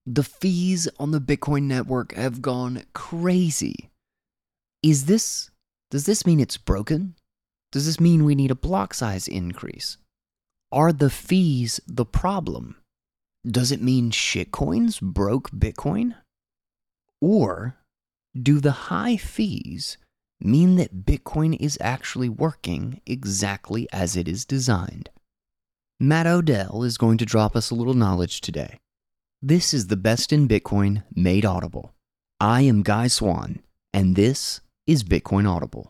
The fees on the Bitcoin network have gone crazy. Does this mean it's broken? Does this mean we need a block size increase? Are the fees the problem? Does it mean shitcoins broke Bitcoin? Or do the high fees mean that Bitcoin is actually working exactly as it is designed? Matt Odell is going to drop us a little knowledge today. This is the best in Bitcoin made audible. I am Guy Swan, and this is Bitcoin Audible.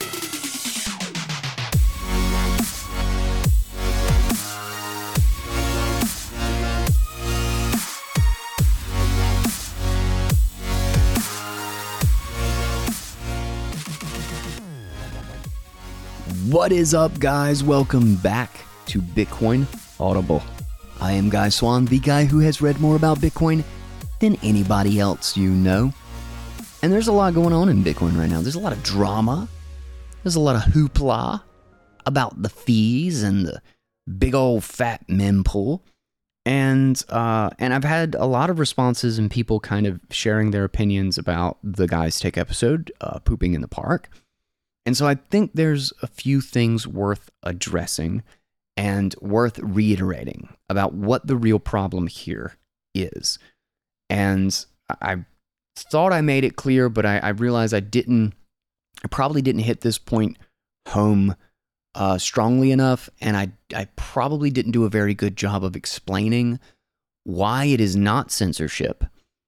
What is up, guys? Welcome back to Bitcoin Audible. I am Guy Swan, the guy who has read more about Bitcoin than anybody else you know. And there's a lot going on in Bitcoin right now. There's a lot of drama. There's a lot of hoopla about the fees and the big old fat mempool. And I've had a lot of responses and people kind of sharing their opinions about the Guys Take episode, Pooping in the Park. And so I think there's a few things worth addressing and worth reiterating about what the real problem here is. And I thought I made it clear, but I realized I probably didn't hit this point home strongly enough, and I probably didn't do a very good job of explaining why it is not censorship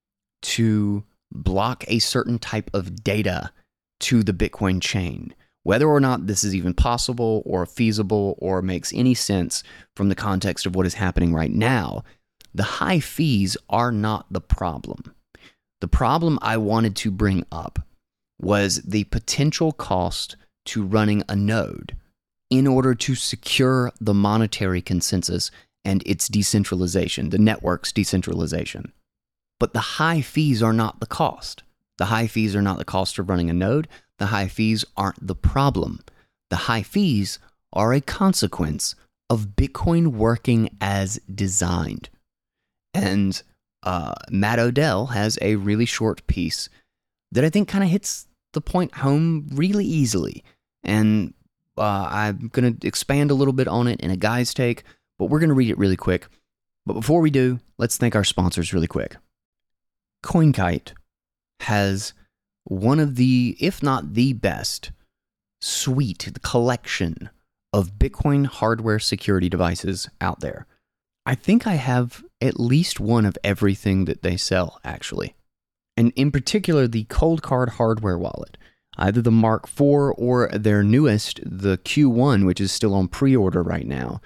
to block a certain type of data to the Bitcoin chain. Whether or not this is even possible or feasible or makes any sense from the context of what is happening right now, the high fees are not the problem. The problem I wanted to bring up was the potential cost to running a node in order to secure the monetary consensus and its decentralization, the network's decentralization. But the high fees are not the cost. The high fees are not the cost of running a node. The high fees aren't the problem. The high fees are a consequence of Bitcoin working as designed. And Matt Odell has a really short piece that I think kind of hits the point home really easily. And I'm going to expand a little bit on it in a Guy's Take, but we're going to read it really quick. But before we do, let's thank our sponsors really quick. CoinKite has one of the, if not the best, suite, collection of Bitcoin hardware security devices out there. I think I have at least one of everything that they sell, actually. And in particular, the Coldcard hardware wallet, either the Mark IV or their newest, the Q1, which is still on pre-order right now,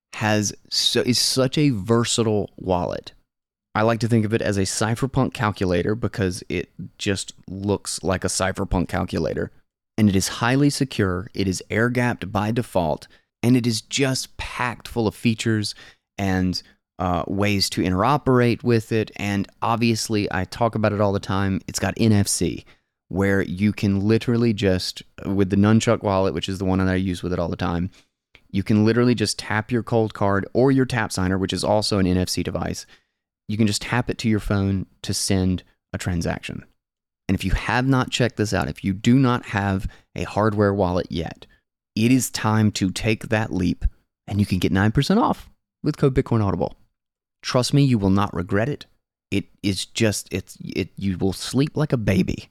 is such a versatile wallet. I like to think of it as a cypherpunk calculator because it just looks like a cypherpunk calculator. And it is highly secure, it is air-gapped by default, and it is just packed full of features and ways to interoperate with it. And obviously, I talk about it all the time, it's got NFC, where you can literally just, with the Nunchuk wallet, which is the one that I use with it all the time, you can literally just tap your Coldcard or your TapSigner, which is also an NFC device. You can just tap it to your phone to send a transaction. And if you have not checked this out, if you do not have a hardware wallet yet, it is time to take that leap, and you can get 9% off with code Bitcoin Audible. Trust me, you will not regret it. It is just, you will sleep like a baby.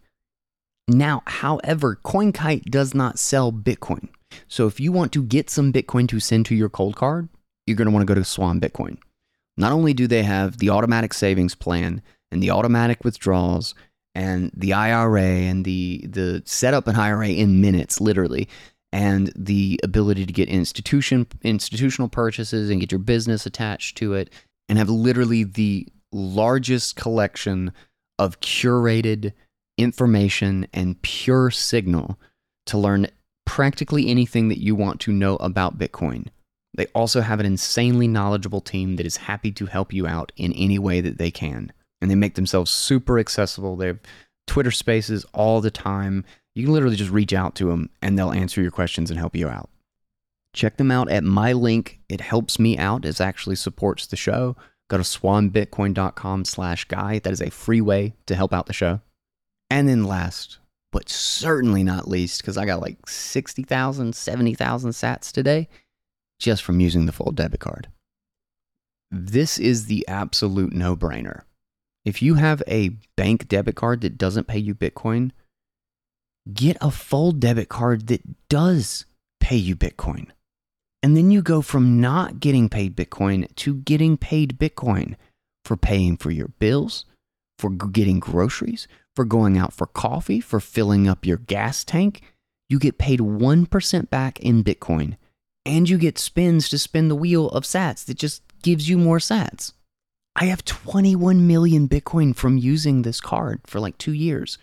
Now, however, CoinKite does not sell Bitcoin. So if you want to get some Bitcoin to send to your Coldcard, you're going to want to go to Swan Bitcoin. Not only do they have the automatic savings plan and the automatic withdrawals and the IRA and the setup an IRA in minutes, literally, and the ability to get institutional purchases and get your business attached to it, and have literally the largest collection of curated information and pure signal to learn practically anything that you want to know about Bitcoin. They also have an insanely knowledgeable team that is happy to help you out in any way that they can. And they make themselves super accessible. They have Twitter spaces all the time. You can literally just reach out to them and they'll answer your questions and help you out. Check them out at my link. It helps me out. It actually supports the show. go to swanbitcoin.com/guy. That is a free way to help out the show. And then last, but certainly not least, because I got like 60,000, 70,000 sats today just from using the full debit card. This is the absolute no-brainer. If you have a bank debit card that doesn't pay you Bitcoin, get a full debit card that does pay you Bitcoin. And then you go from not getting paid Bitcoin to getting paid Bitcoin for paying for your bills, for getting groceries, for going out for coffee, for filling up your gas tank. You get paid 1% back in Bitcoin, and you get spins to spin the wheel of sats that just gives you more sats. I have 21 million Bitcoin from using this card for like 2 years.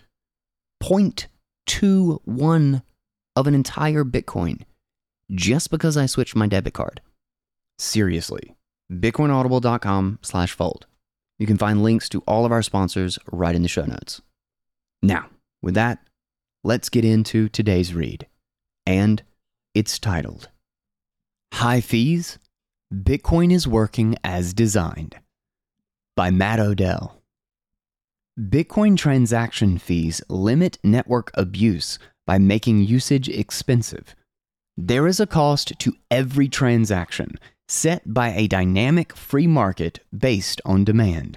0.21 of an entire Bitcoin just because I switched my debit card. Seriously, bitcoinaudible.com/fold. You can find links to all of our sponsors right in the show notes. Now, with that, let's get into today's read. And it's titled, High Fees? Bitcoin is Working as Designed by Matt Odell. Bitcoin transaction fees limit network abuse by making usage expensive. There is a cost to every transaction set by a dynamic free market based on demand.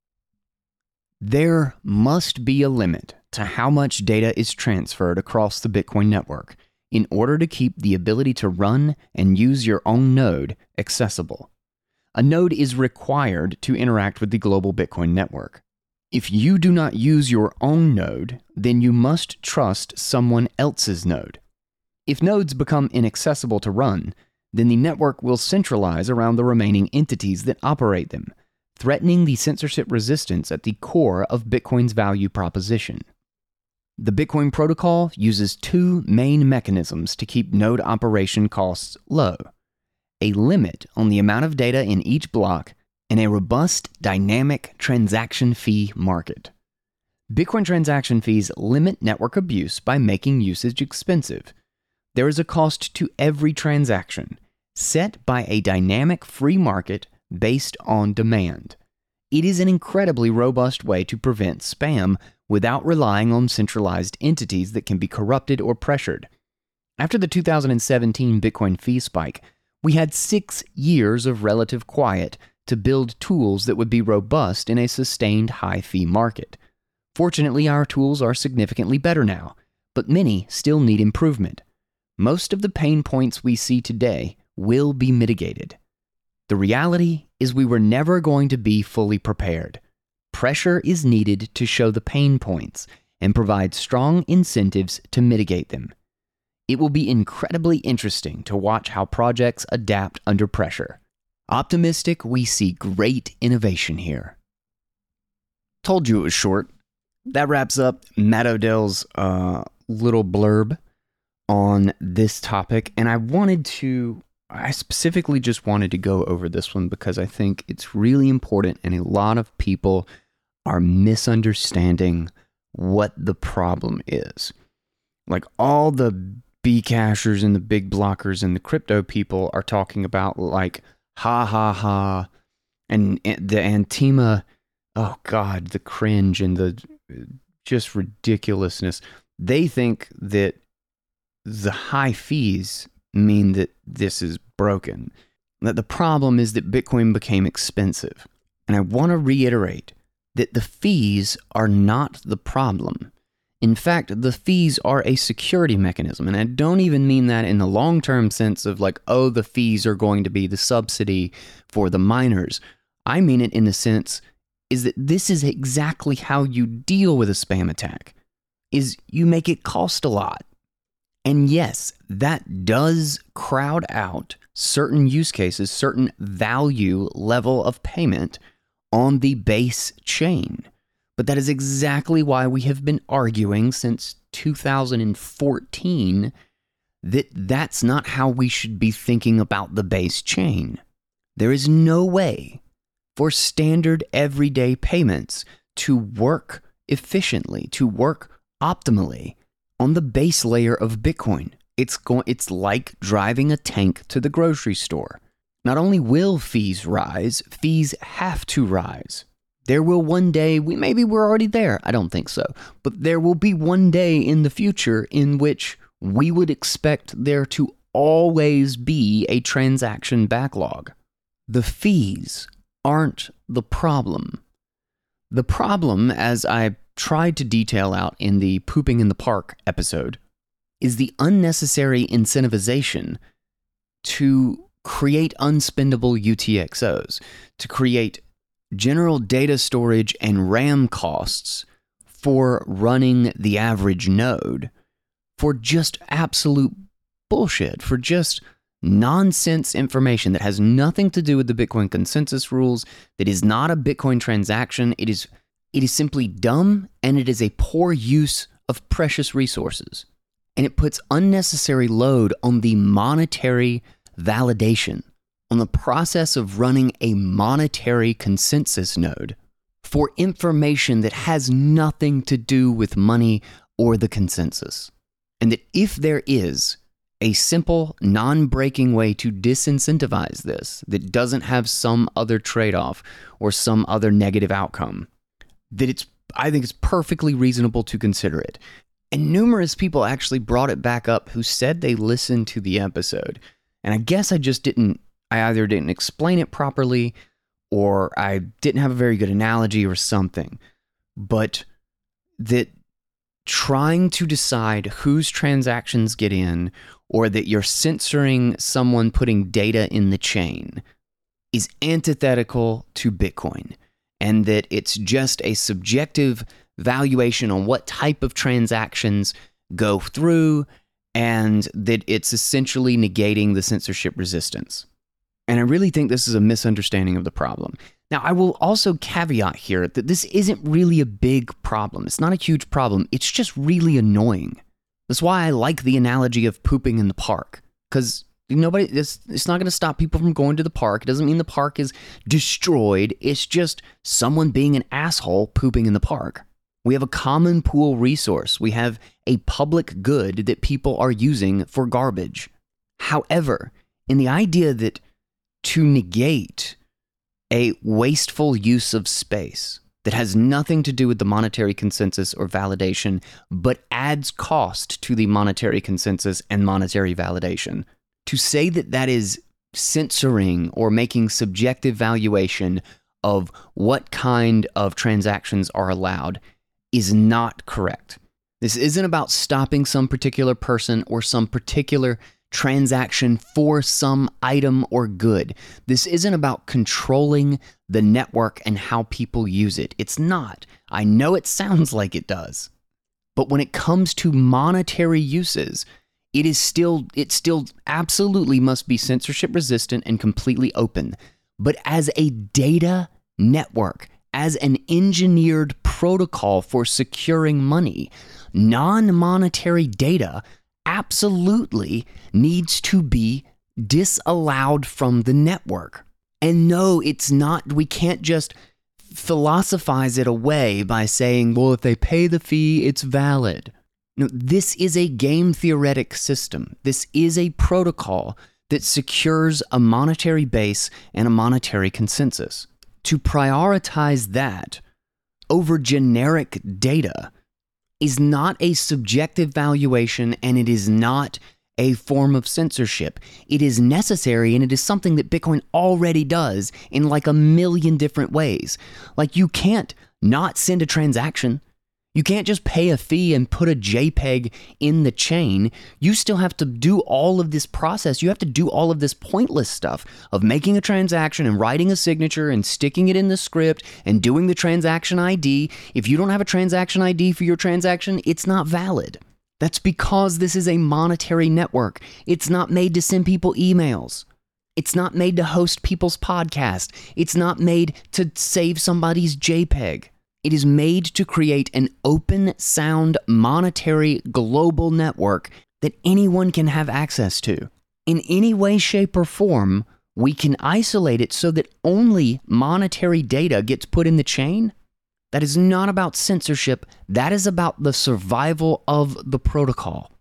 There must be a limit to how much data is transferred across the Bitcoin network in order to keep the ability to run and use your own node accessible. A node is required to interact with the global Bitcoin network. If you do not use your own node, then you must trust someone else's node. If nodes become inaccessible to run, then the network will centralize around the remaining entities that operate them, threatening the censorship resistance at the core of Bitcoin's value proposition. The Bitcoin protocol uses two main mechanisms to keep node operation costs low: a limit on the amount of data in each block and a robust dynamic transaction fee market. Bitcoin transaction fees limit network abuse by making usage expensive. There is a cost to every transaction, set by a dynamic free market based on demand. It is an incredibly robust way to prevent spam without relying on centralized entities that can be corrupted or pressured. After the 2017 Bitcoin fee spike, we had 6 years of relative quiet to build tools that would be robust in a sustained high fee market. Fortunately, our tools are significantly better now, but many still need improvement. Most of the pain points we see today will be mitigated. The reality is we were never going to be fully prepared. Pressure is needed to show the pain points and provide strong incentives to mitigate them. It will be incredibly interesting to watch how projects adapt under pressure. Optimistic, we see great innovation here. Told you it was short. That wraps up Matt Odell's little blurb on this topic, and I specifically just wanted to go over this one because I think it's really important, and a lot of people are misunderstanding what the problem is. Like, all the Bcashers and the big blockers and the crypto people are talking about, like, ha ha ha, and the Antima, oh God, the cringe and the just ridiculousness. They think that the high fees mean that this is broken. That the problem is that Bitcoin became expensive. And I want to reiterate that the fees are not the problem. In fact, the fees are a security mechanism. And I don't even mean that in the long-term sense of like, oh, the fees are going to be the subsidy for the miners. I mean it in the sense is that this is exactly how you deal with a spam attack, is you make it cost a lot. And yes, that does crowd out certain use cases, certain value level of payment on the base chain. But that is exactly why we have been arguing since 2014 that that's not how we should be thinking about the base chain. There is no way for standard everyday payments to work efficiently, to work optimally on the base layer of Bitcoin. It's like driving a tank to the grocery store. Not only will fees rise, fees have to rise. There will one day, maybe we're already there, I don't think so, but there will be one day in the future in which we would expect there to always be a transaction backlog. The fees aren't the problem. The problem, as I tried to detail out in the Pooping in the Park episode, is the unnecessary incentivization to create unspendable UTXOs, to create general data storage and RAM costs for running the average node, for just absolute bullshit, for just nonsense information that has nothing to do with the Bitcoin consensus rules, that is not a Bitcoin transaction. It is simply dumb, and it is a poor use of precious resources. And it puts unnecessary load on the monetary validation, on the process of running a monetary consensus node for information that has nothing to do with money or the consensus. And that if there is a simple, non-breaking way to disincentivize this that doesn't have some other trade-off or some other negative outcome, that I think it's perfectly reasonable to consider it. And numerous people actually brought it back up who said they listened to the episode. And I guess I either didn't explain it properly, or I didn't have a very good analogy or something. But that trying to decide whose transactions get in, or that you're censoring someone putting data in the chain, is antithetical to Bitcoin. And that it's just a subjective valuation on what type of transactions go through, and that it's essentially negating the censorship resistance. And I really think this is a misunderstanding of the problem. Now, I will also caveat here that this isn't really a big problem. It's not a huge problem. It's just really annoying. That's why I like the analogy of pooping in the park. Because it's not going to stop people from going to the park. It doesn't mean the park is destroyed. It's just someone being an asshole pooping in the park. We have a common pool resource. We have a public good that people are using for garbage. However, in the idea that to negate a wasteful use of space that has nothing to do with the monetary consensus or validation, but adds cost to the monetary consensus and monetary validation, to say that that is censoring or making subjective valuation of what kind of transactions are allowed is not correct. This isn't about stopping some particular person or some particular transaction for some item or good. This isn't about controlling the network and how people use it. It's not. I know it sounds like it does. But when it comes to monetary uses, it still absolutely must be censorship resistant and completely open. But as a data network, as an engineered protocol for securing money, non-monetary data absolutely needs to be disallowed from the network. And no, it's not, we can't just philosophize it away by saying, well, if they pay the fee, it's valid. No, this is a game theoretic system. This is a protocol that secures a monetary base and a monetary consensus. To prioritize that over generic data is not a subjective valuation, and it is not a form of censorship. It is necessary, and it is something that Bitcoin already does in like a million different ways. Like, you can't not send a transaction. You can't just pay a fee and put a JPEG in the chain. You still have to do all of this process. You have to do all of this pointless stuff of making a transaction and writing a signature and sticking it in the script and doing the transaction ID. If you don't have a transaction ID for your transaction, it's not valid. That's because this is a monetary network. It's not made to send people emails. It's not made to host people's podcasts. It's not made to save somebody's JPEG. It is made to create an open sound monetary global network that anyone can have access to. In any way, shape, or form, we can isolate it so that only monetary data gets put in the chain. That is not about censorship. That is about the survival of the protocol.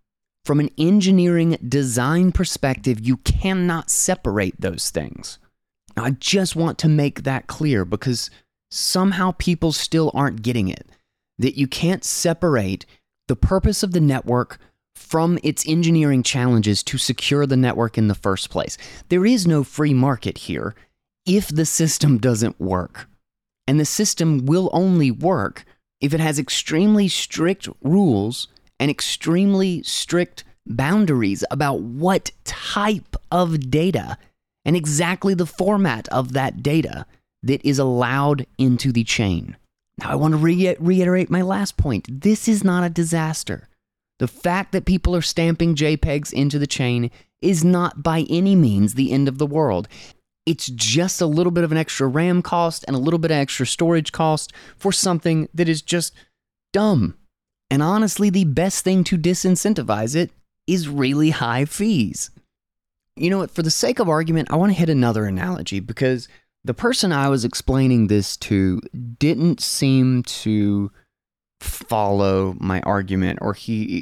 From an engineering design perspective, you cannot separate those things. I just want to make that clear because somehow people still aren't getting it. That you can't separate the purpose of the network from its engineering challenges to secure the network in the first place. There is no free market here if the system doesn't work. And the system will only work if it has extremely strict rules and extremely strict boundaries about what type of data and exactly the format of that data that is allowed into the chain. Now, I want to reiterate my last point. This is not a disaster. The fact that people are stamping JPEGs into the chain is not by any means the end of the world. It's just a little bit of an extra RAM cost and a little bit of extra storage cost for something that is just dumb. And honestly, the best thing to disincentivize it is really high fees. You know what? For the sake of argument, I want to hit another analogy because the person I was explaining this to didn't seem to follow my argument, or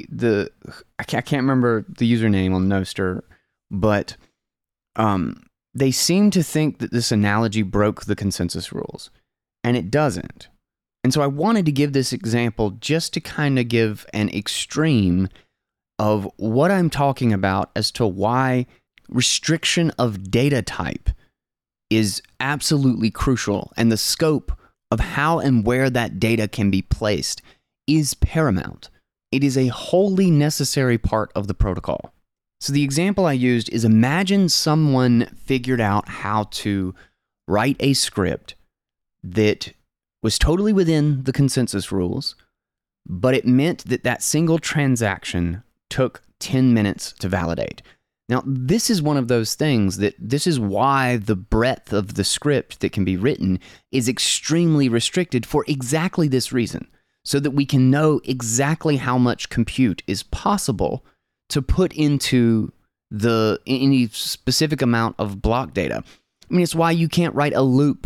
I can't remember the username on Nostr, but they seem to think that this analogy broke the consensus rules, and it doesn't. And so I wanted to give this example just to kind of give an extreme of what I'm talking about as to why restriction of data type is absolutely crucial, and the scope of how and where that data can be placed is paramount. It is a wholly necessary part of the protocol. So the example I used is, imagine someone figured out how to write a script that was totally within the consensus rules, but it meant that that single transaction took 10 minutes to validate. Now, this is one of those things this is why the breadth of the script that can be written is extremely restricted for exactly this reason, so that we can know exactly how much compute is possible to put into any specific amount of block data. I mean, it's why you can't write a loop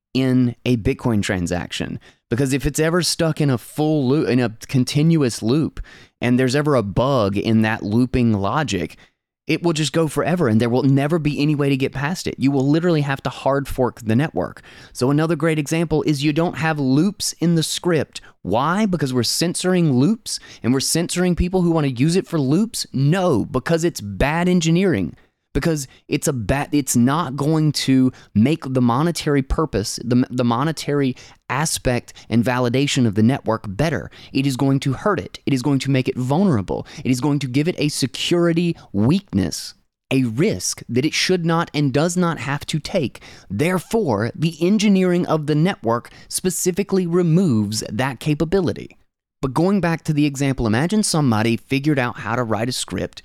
in a Bitcoin transaction, because if it's ever stuck in a full loop, in a continuous loop, and there's ever a bug in that looping logic, it will just go forever and there will never be any way to get past it. You will literally have to hard fork the network. So another great example is you don't have loops in the script. Why? Because we're censoring loops and we're censoring people who want to use it for loops? No, because it's bad engineering. Because it's not going to make the monetary purpose, the monetary aspect and validation of the network better. It is going to hurt it. It is going to make it vulnerable. It is going to give it a security weakness, a risk that it should not and does not have to take. Therefore, the engineering of the network specifically removes that capability. But going back to the example, imagine somebody figured out how to write a script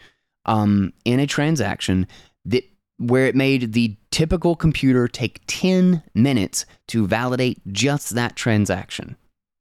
in a transaction where it made the typical computer take 10 minutes to validate just that transaction.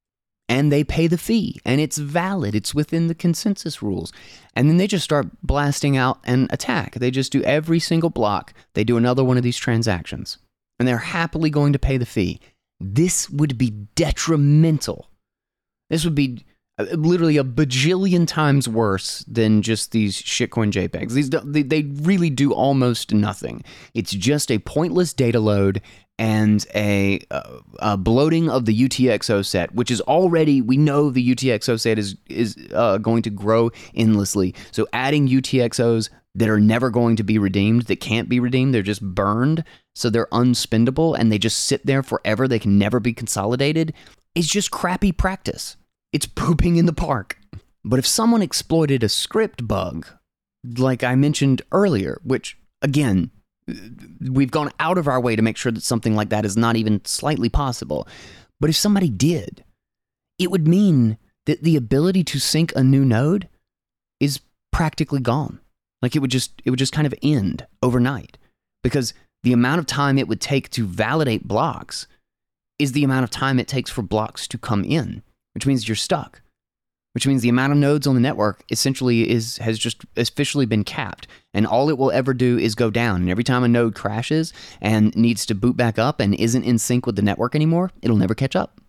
And they pay the fee, and it's valid. It's within the consensus rules. And then they just start blasting out an attack. They just do every single block. They do another one of these transactions, and they're happily going to pay the fee. This would be detrimental. This would be literally a bajillion times worse than just these shitcoin JPEGs. They really do almost nothing. It's just a pointless data load and a bloating of the UTXO set, which is already, we know the UTXO set is going to grow endlessly. So adding UTXOs that are never going to be redeemed, that can't be redeemed, they're just burned, so they're unspendable and they just sit there forever, they can never be consolidated, is just crappy practice. It's pooping in the park. But if someone exploited a script bug, like I mentioned earlier, which, again, we've gone out of our way to make sure that something like that is not even slightly possible. But if somebody did, it would mean that the ability to sync a new node is practically gone. Like it would just kind of end overnight, because the amount of time it would take to validate blocks is the amount of time it takes for blocks to come in, which means you're stuck, which means the amount of nodes on the network essentially has just officially been capped, and all it will ever do is go down. And every time a node crashes and needs to boot back up and isn't in sync with the network anymore, it'll never catch up.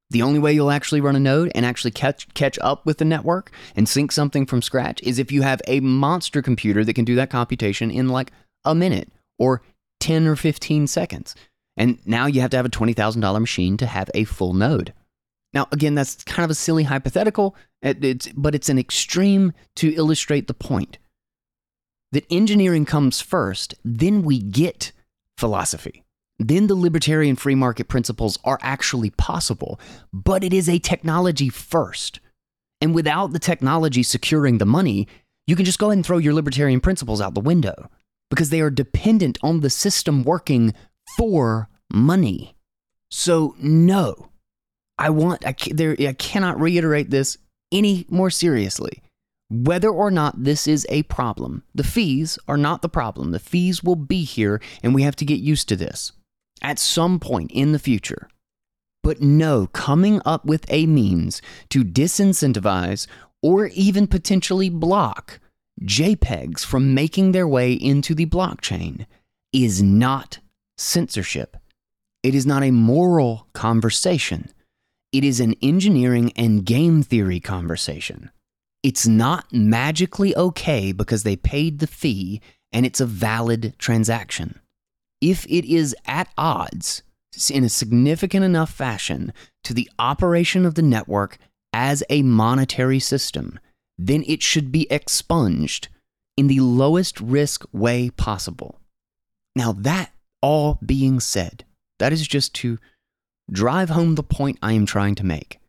The only way you'll actually run a node and actually catch up with the network and sync something from scratch is if you have a monster computer that can do that computation in like a minute or 10 or 15 seconds. And now you have to have a $20,000 machine to have a full node. Now, again, that's kind of a silly hypothetical, but it's an extreme to illustrate the point that engineering comes first, then we get philosophy. Then the libertarian free market principles are actually possible, but it is a technology first. And without the technology securing the money, you can just go ahead and throw your libertarian principles out the window because they are dependent on the system working for money. So no, I cannot reiterate this any more seriously. Whether or not this is a problem, the fees are not the problem. The fees will be here, and we have to get used to this at some point in the future. But no, coming up with a means to disincentivize or even potentially block JPEGs from making their way into the blockchain is not censorship. It is not a moral conversation. It is an engineering and game theory conversation. It's not magically okay because they paid the fee and it's a valid transaction. If it is at odds in a significant enough fashion to the operation of the network as a monetary system, then it should be expunged in the lowest risk way possible. Now, that all being said, that is just to drive home the point I am trying to make.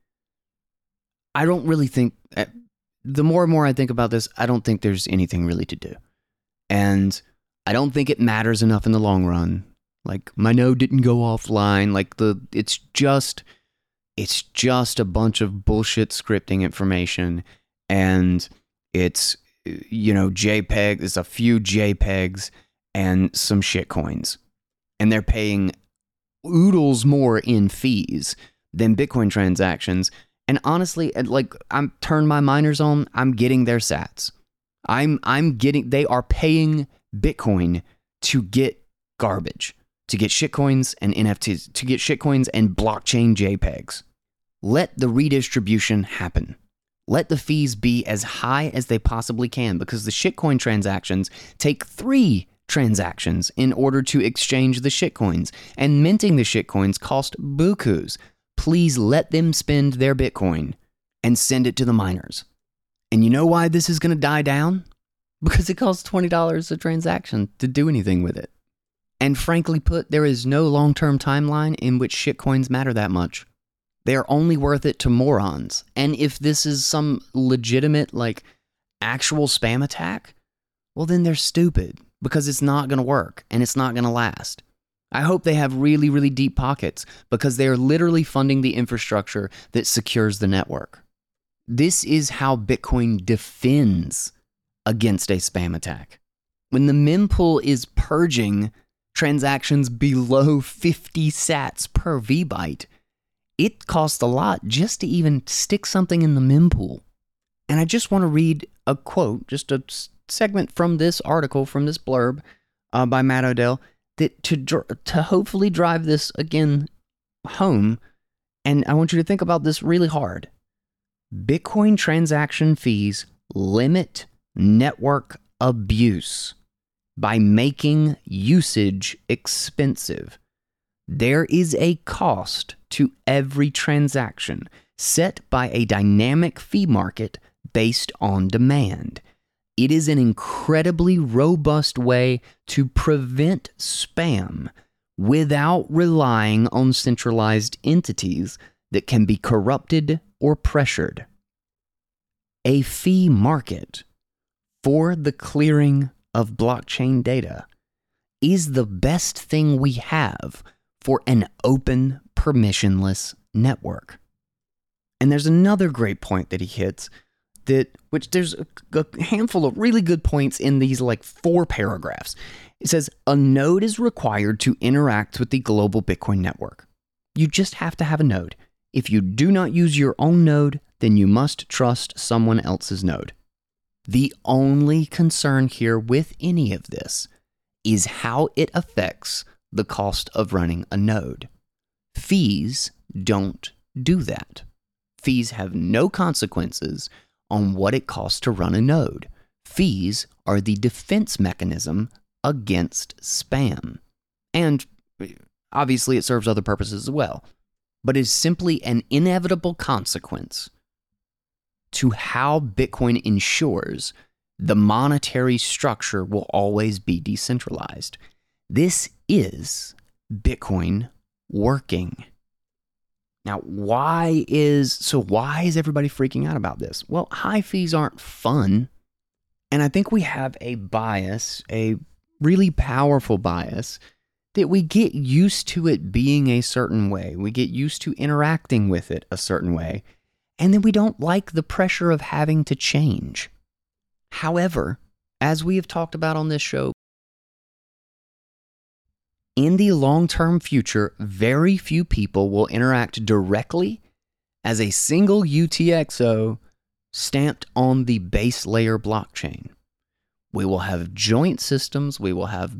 I don't really think, the more and more I think about this, I don't think there's anything really to do. And I don't think it matters enough in the long run. Like, my node didn't go offline. Like, it's just a bunch of bullshit scripting information. And it's, JPEG, it's a few JPEGs and some shitcoins. And they're paying oodles more in fees than Bitcoin transactions. And honestly, I'm turn my miners on, I'm getting their sats. They are paying Bitcoin to get garbage, to get shitcoins and NFTs, to get shitcoins and blockchain JPEGs. Let the redistribution happen. Let the fees be as high as they possibly can because the shitcoin transactions take 3 transactions in order to exchange the shitcoins, and minting the shitcoins cost bukus. Please let them spend their Bitcoin and send it to the miners. And you know why this is going to die down? Because it costs $20 a transaction to do anything with it. And frankly put, there is no long-term timeline in which shitcoins matter that much. They are only worth it to morons. And if this is some legitimate, actual spam attack, well, then they're stupid because it's not going to work and it's not going to last. I hope they have really, really deep pockets because they are literally funding the infrastructure that secures the network. This is how Bitcoin defends against a spam attack. When the mempool is purging transactions below 50 sats per VByte, it costs a lot just to even stick something in the mempool. And I just want to read a quote, just a segment from this article, from this blurb by Matt Odell, that to hopefully drive this again home. And I want you to think about this really hard. Bitcoin transaction fees limit network abuse by making usage expensive. There is a cost to every transaction set by a dynamic fee market based on demand. It is an incredibly robust way to prevent spam without relying on centralized entities that can be corrupted or pressured. A fee market for the clearing of blockchain data is the best thing we have for an open, permissionless network. And there's another great point that he hits, which there's a handful of really good points in these 4 paragraphs. It says, a node is required to interact with the global Bitcoin network. You just have to have a node. If you do not use your own node, then you must trust someone else's node. The only concern here with any of this is how it affects the cost of running a node. Fees don't do that. Fees have no consequences on what it costs to run a node. Fees are the defense mechanism against spam. And obviously it serves other purposes as well. But it's simply an inevitable consequence to how Bitcoin ensures the monetary structure will always be decentralized. This is Bitcoin working. Now, why is everybody freaking out about this? Well, high fees aren't fun. And I think we have a bias, a really powerful bias, that we get used to it being a certain way. We get used to interacting with it a certain way. And then we don't like the pressure of having to change. However, as we have talked about on this show, in the long-term future, very few people will interact directly as a single UTXO stamped on the base layer blockchain. We will have joint systems, we will have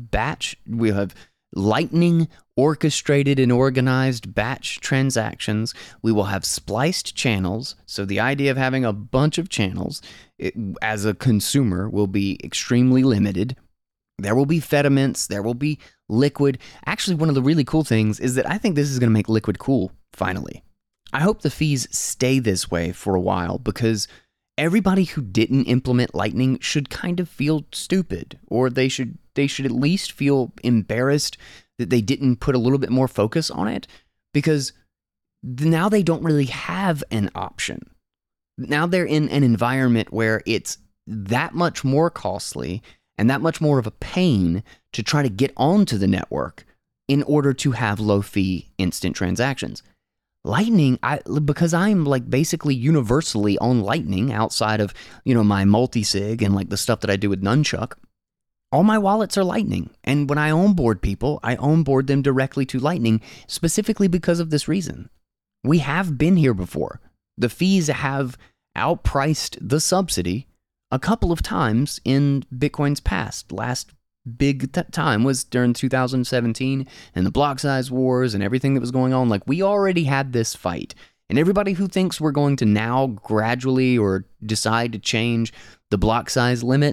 Lightning orchestrated and organized batch transactions. We will have spliced channels. So the idea of having a bunch of channels as a consumer will be extremely limited. There will be Fedimints. There will be Liquid. Actually, one of the really cool things is that I think this is going to make Liquid cool, finally. I hope the fees stay this way for a while because everybody who didn't implement Lightning should kind of feel stupid, or they should at least feel embarrassed that they didn't put a little bit more focus on it, because now they don't really have an option. Now they're in an environment where it's that much more costly and that much more of a pain to try to get onto the network in order to have low fee instant transactions. Lightning, because I'm like basically universally on Lightning outside of, my multi-sig and like the stuff that I do with Nunchuck, all my wallets are Lightning. And when I onboard people, I onboard them directly to Lightning specifically because of this reason. We have been here before. The fees have outpriced the subsidy a couple of times in Bitcoin's past. Last big time was during 2017 and the block size wars and everything that was going on. Like, we already had this fight. And everybody who thinks we're going to now gradually or decide to change the block size limit,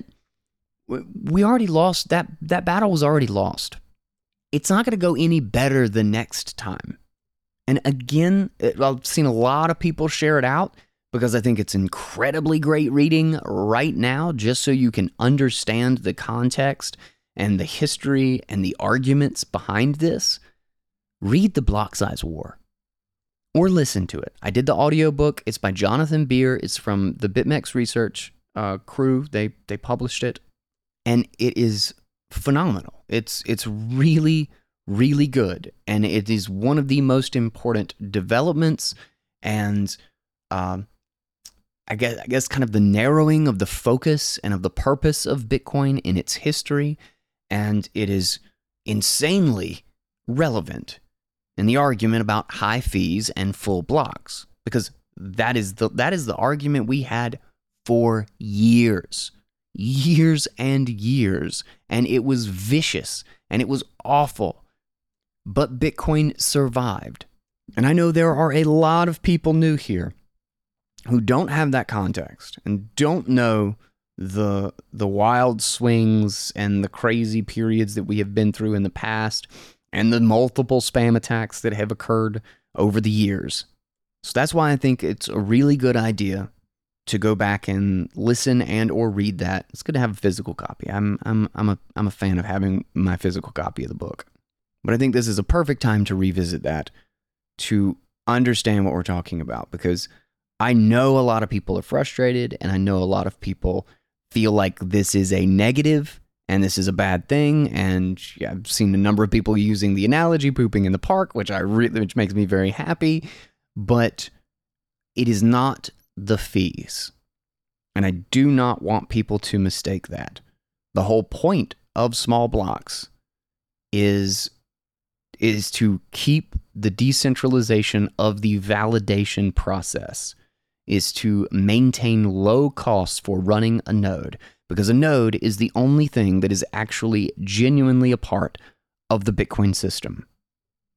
we already lost. That battle was already lost. It's not going to go any better the next time. And again, I've seen a lot of people share it out because I think it's incredibly great reading right now, just so you can understand the context and the history and the arguments behind this. Read The Block Size War or listen to it. I did the audiobook. It's by Jonathan Beer. It's from the BitMEX research crew. They published it, and it is phenomenal. It's really, really good, and it is one of the most important developments and I guess kind of the narrowing of the focus and of the purpose of Bitcoin in its history. And it is insanely relevant in the argument about high fees and full blocks, because that is the argument we had for years and years, and it was vicious and it was awful, but Bitcoin survived. And I know there are a lot of people new here who don't have that context and don't know the wild swings and the crazy periods that we have been through in the past and the multiple spam attacks that have occurred over the years. So that's why I think it's a really good idea to go back and listen and or read that. It's good to have a physical copy. I'm a fan of having my physical copy of the book. But I think this is a perfect time to revisit that, to understand what we're talking about, because I know a lot of people are frustrated, and I know a lot of people feel like this is a negative and this is a bad thing. And yeah, I've seen a number of people using the analogy pooping in the park, which makes me very happy. But it is not the fees, and I do not want people to mistake that. The whole point of small blocks is to keep the decentralization of the validation process, is to maintain low costs for running a node, because a node is the only thing that is actually genuinely a part of the Bitcoin system.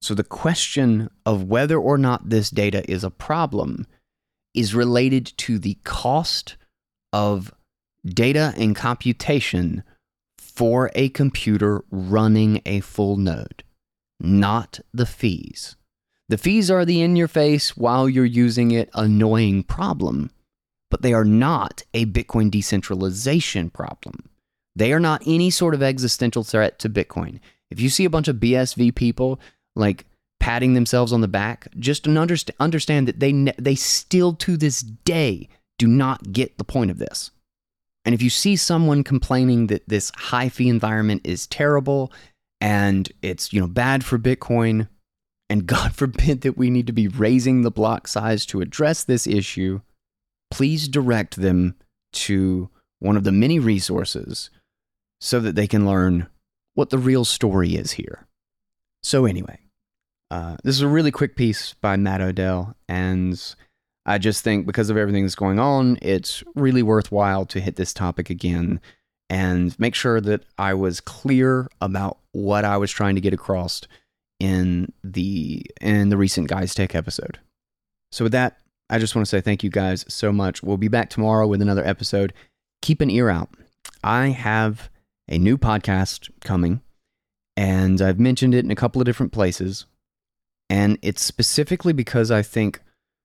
So the question of whether or not this data is a problem is related to the cost of data and computation for a computer running a full node, not the fees. The fees are the in-your-face, while you're using it, annoying problem, but they are not a Bitcoin decentralization problem. They are not any sort of existential threat to Bitcoin. If you see a bunch of BSV people like patting themselves on the back, just understand that they still to this day do not get the point of this. And if you see someone complaining that this high fee environment is terrible and it's, bad for Bitcoin, and God forbid that we need to be raising the block size to address this issue, please direct them to one of the many resources so that they can learn what the real story is here. So anyway, this is a really quick piece by Matt Odell, and I just think because of everything that's going on, it's really worthwhile to hit this topic again and make sure that I was clear about what I was trying to get across in the recent Guys Tech episode. So with that, I just want to say thank you guys so much. We'll be back tomorrow with another episode. Keep an ear out. I have a new podcast coming, and I've mentioned it in a couple of different places. And it's specifically because I think,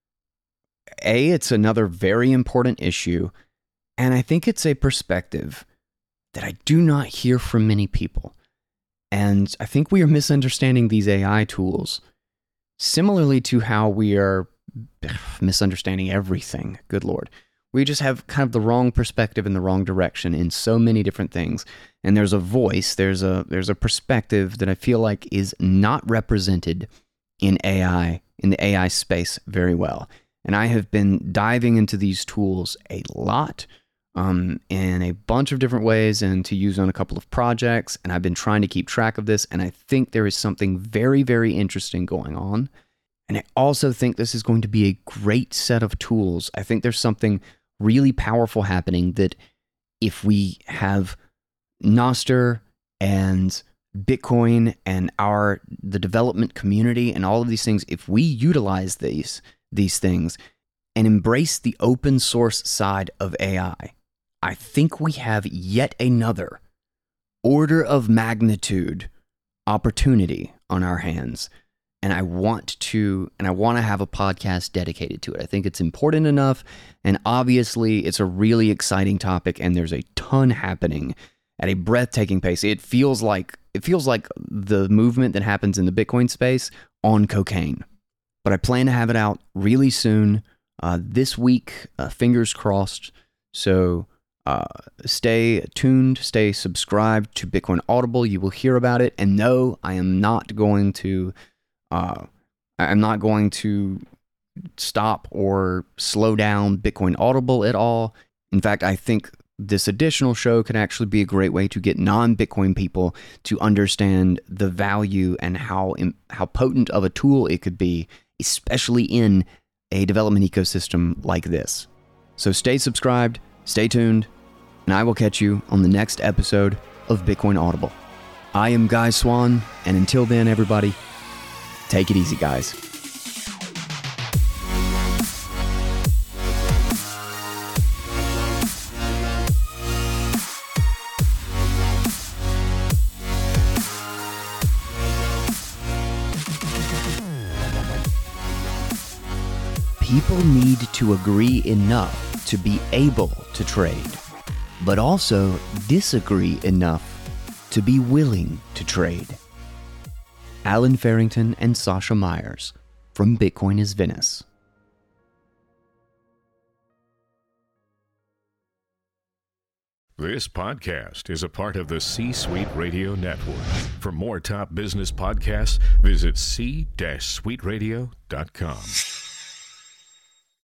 A, it's another very important issue, and I think it's a perspective that I do not hear from many people. And I think we are misunderstanding these AI tools, similarly to how we are misunderstanding everything. Good Lord. We just have kind of the wrong perspective in the wrong direction in so many different things. And there's a voice, there's a perspective that I feel like is not represented in AI, in the AI space very well. And I have been diving into these tools a lot, in a bunch of different ways and to use on a couple of projects. And I've been trying to keep track of this. And I think there is something very, very interesting going on. And I also think this is going to be a great set of tools. I think there's something really powerful happening that if we have Nostr and Bitcoin and the development community and all of these things, if we utilize these things and embrace the open source side of AI, I think we have yet another order of magnitude opportunity on our hands. And I want to have a podcast dedicated to it. I think it's important enough, and obviously it's a really exciting topic, and there's a ton happening at a breathtaking pace. It feels like the movement that happens in the Bitcoin space on cocaine. But I plan to have it out really soon, this week, fingers crossed. So stay tuned, stay subscribed to Bitcoin Audible. You will hear about it. And no, I'm not going to stop or slow down Bitcoin Audible at all. In fact, I think this additional show could actually be a great way to get non-Bitcoin people to understand the value and how potent of a tool it could be, especially in a development ecosystem like this. So stay subscribed, stay tuned, and I will catch you on the next episode of Bitcoin Audible. I am Guy Swan, and until then, everybody, take it easy, guys. People need to agree enough to be able to trade, but also disagree enough to be willing to trade. Alan Farrington and Sasha Myers from Bitcoin is Venice. This podcast is a part of the C-Suite Radio Network. For more top business podcasts, visit c-suiteradio.com.